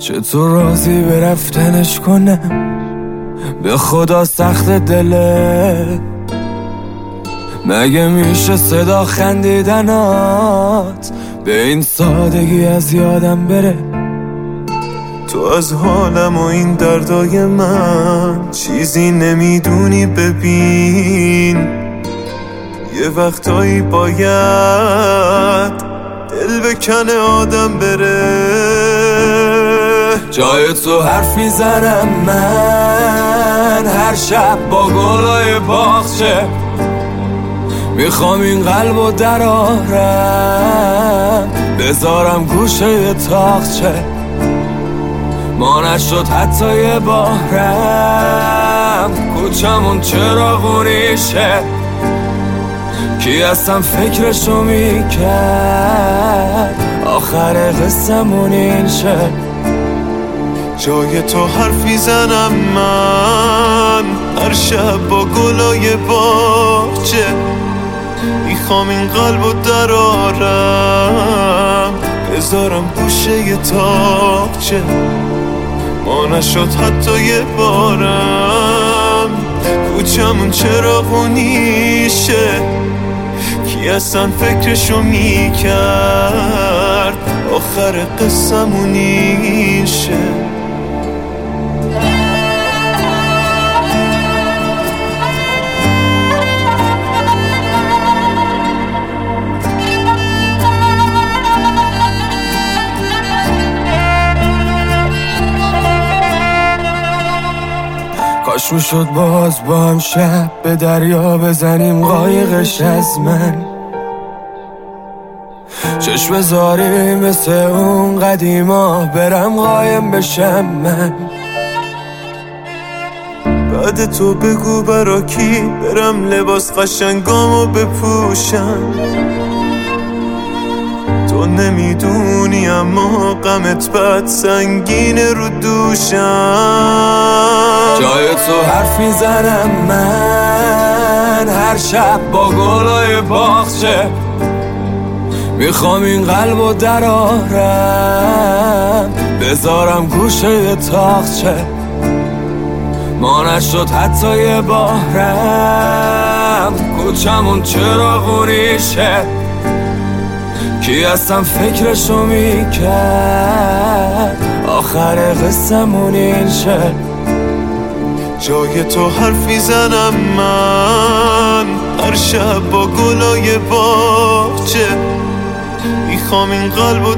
چطور راضی به رفتنش کنم؟ به خدا سخت دله، مگه میشه صدا خندیدنات به این سادگی از یادم بره؟ تو از حالم و این دردای من چیزی نمیدونی. ببین یه وقتایی باید دل بکنه آدم بره. جای تو حرف میزنم من هر شب با گلای باغچه، میخوام این قلبو درارم بذارم گوشه یه تاقچه. ما نشد حتی یه بارم کوچمون چراغونیشه، کی اصلا فکرشو میکرد آخر قصمون این شه. جای تو حرف میزنم من هر شب با گلای باغچه، میخوام این قلبو درارم بذارم گوشه یه تاقچه. ما نشد حتی یه بارم کوچمون چراغونیشه، کی اصلا فکرشو میکرد آخر قصمون این شه. کاش میشد باز با هم شب به دریا بزنیم قایقش از من، چشم زاری مثل اون قدیما برم قایم بشم من. بعد تو بگو برا کی برم لباس قشنگامو بپوشم. تو نمیدونی اما غمت بد سنگینه رو دوشم. جای تو حرف میزنم من هر شب با گلای باغچه، میخوام این قلبو درارم بذارم گوشه یه تاقچه. ما نشد حتی یه بارم کوچمون چراغونیشه، کی اصلا فکرشو میکرد آخر قصمون این شه. جای تو حرف میزنم من هر شب با گلای باغچه، میخوام این قلبو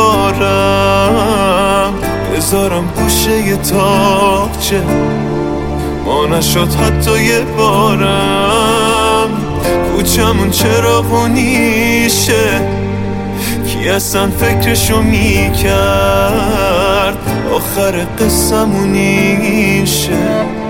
درارم بذارم گوشه یه تاقچه. ما نشد حتی یه بارم کوچمون چراغونیشه، کی اصلا فکرشو میکرد آخر قصمون این شه.